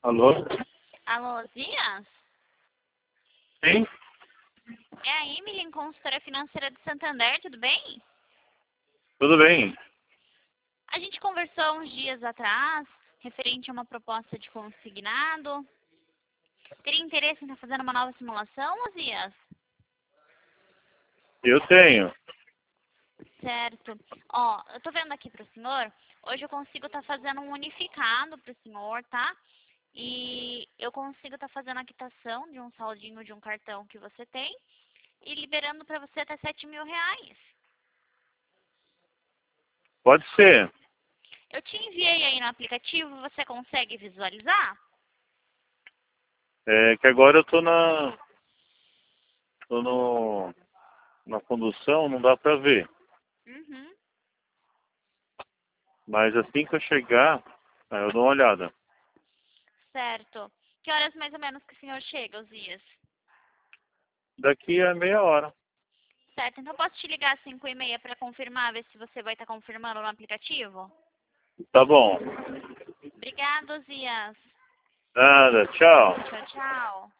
Alô? Alô, Zias? Sim? É a Emily, consultora financeira de Santander, tudo bem? Tudo bem? A gente conversou uns dias atrás, referente a uma proposta de consignado. Teria interesse em estar fazendo uma nova simulação, Zias? Eu tenho. Certo. Ó, eu tô vendo aqui pro senhor, hoje eu consigo estar fazendo um unificado pro senhor, tá? E eu consigo estar fazendo a quitação de um saldinho de um cartão que você tem e liberando para você até R$ 7.000. Pode ser. Eu te enviei aí no aplicativo, você consegue visualizar? É que agora eu tô na. Tô no, na condução, não dá pra ver. Uhum. Mas assim que eu chegar, aí eu dou uma olhada. Certo. Que horas mais ou menos que o senhor chega, Osias? Daqui a meia hora. Certo, então posso te ligar às 5h30 para confirmar, ver se você vai estar confirmando no aplicativo? Tá bom. Obrigada, Osias. Nada, tchau. Tchau, tchau.